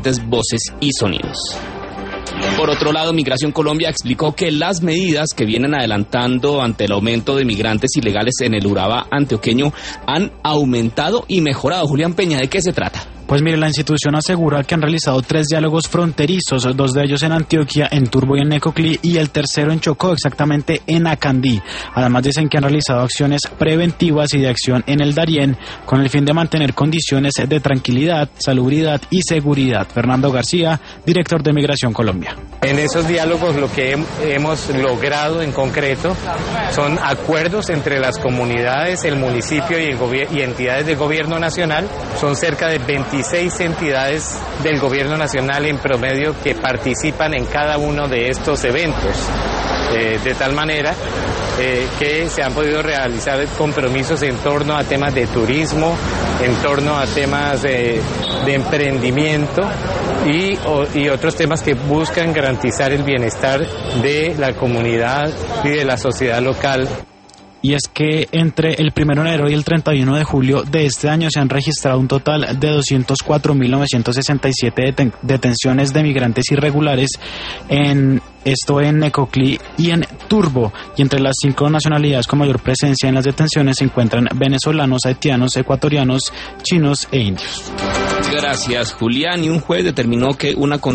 voces y sonidos. Por otro lado, Migración Colombia explicó que las medidas que vienen adelantando ante el aumento de migrantes ilegales en el Urabá antioqueño han aumentado y mejorado. Julián Peña, ¿de qué se trata? Pues mire, la institución asegura que han realizado 3 diálogos fronterizos, 2 de ellos en Antioquia, en Turbo y en Necoclí, y el tercero en Chocó, exactamente en Acandí. Además dicen que han realizado acciones preventivas y de acción en el Darién, con el fin de mantener condiciones de tranquilidad, salubridad y seguridad. Fernando García, director de Migración Colombia. En esos diálogos lo que hemos logrado en concreto son acuerdos entre las comunidades, el municipio y entidades del gobierno nacional. Son cerca de 26 entidades del gobierno nacional en promedio que participan en cada uno de estos eventos, de tal manera que se han podido realizar compromisos en torno a temas de turismo, en torno a temas de emprendimiento y otros temas que buscan garantizar el bienestar de la comunidad y de la sociedad local. Y es que entre el 1 de enero y el 31 de julio de este año se han registrado un total de 204.967 detenciones de migrantes irregulares, en Necoclí y en Turbo. Y entre las 5 nacionalidades con mayor presencia en las detenciones se encuentran venezolanos, haitianos, ecuatorianos, chinos e indios. Gracias, Julián. Y un juez determinó que una